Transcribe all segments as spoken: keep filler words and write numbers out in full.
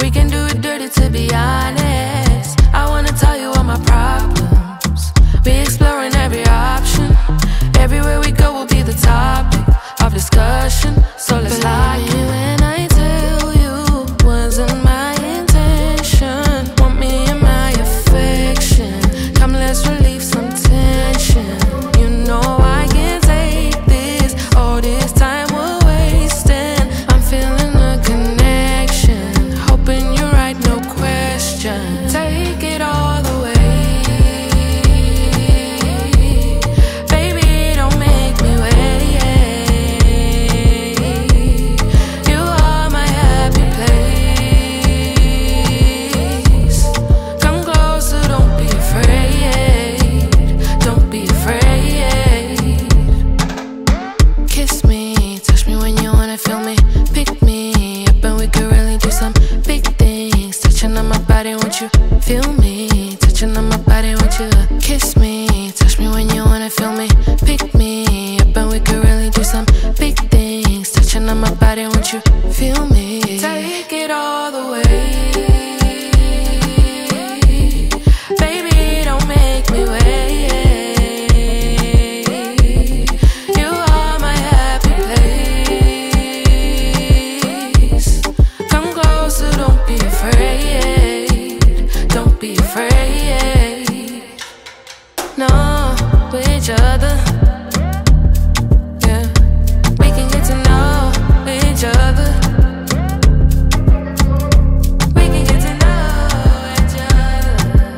We can do it dirty, to be honest. I wanna tell you all my problems. We exploring every option. Everywhere we go will be the topic of discussion. So let's lock in. When I tell you, wasn't my intention. Want me in my affection. Come, let's relieve some tension. You know I can't take this. All this time we're wasting. I'm feeling a connection. Hoping you're right, no question. Take it all the way. Won't you feel me? Touching on my body, won't you kiss me? Touch me when you wanna feel me. Pick me up and we could really do some big things. Touching on my body, won't you feel me? Take it all the way. Baby, don't make me wait. You are my happy place. Come closer, don't be afraid. Don't be afraid. No, with each other. Yeah, we can get to know each other. We can get to know each other.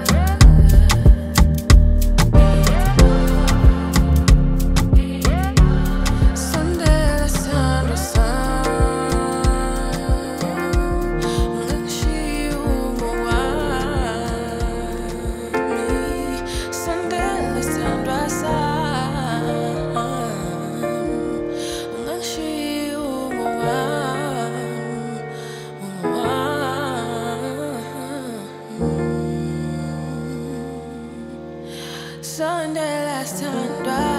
Sunday, let's turn to sun. Look, she will go out. Sunday, let's turn to sun. Look, she will go out. Sunday, let's turn to